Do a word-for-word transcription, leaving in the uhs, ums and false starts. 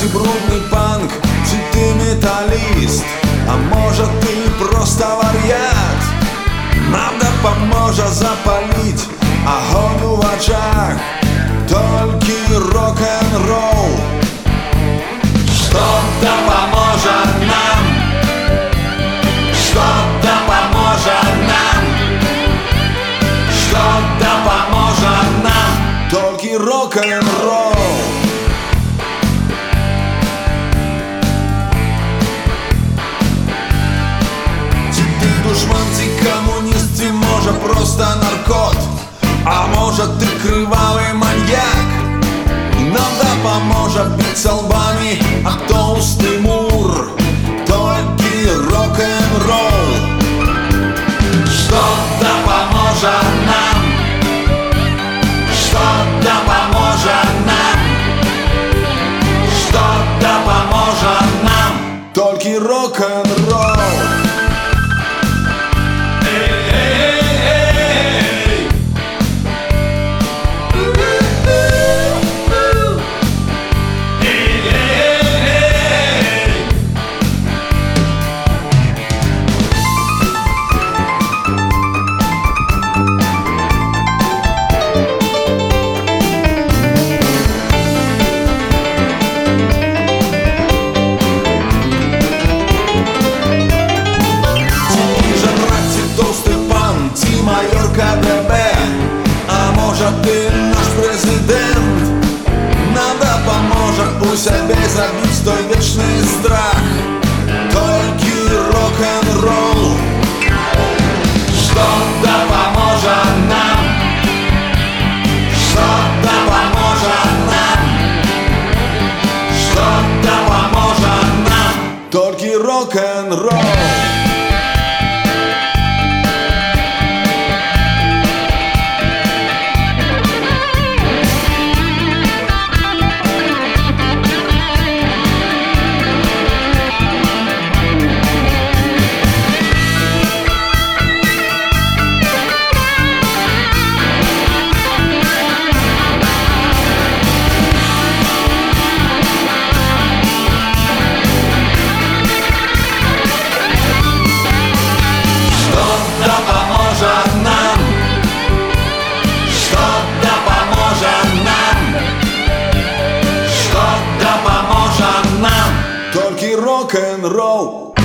ти брудний панк, чи ти металіст, а може ти просто вар'ят. Нам допоможе запалить огонь у очах только рок-н-ролл. Что-то поможет нам, что-то поможет нам, что-то поможет нам, только рок-н-ролл. Душман, ти комуніст, ти може просто наркот, а може ти кривавий маньяк. Нам допоможе биться лбами, а толстый мур, только рок-н-ролл. Что-то поможет нам, что-то поможет нам, что-то поможет нам, только рок-н-ролл. Майор КГБ, а может ты наш президент. Нам допоможе у себе забить той вечный страх, только рок-н-ролл. Что-то поможет нам, что-то поможет нам, что-то поможет нам, только рок-н-ролл. Только рок-н-ролл.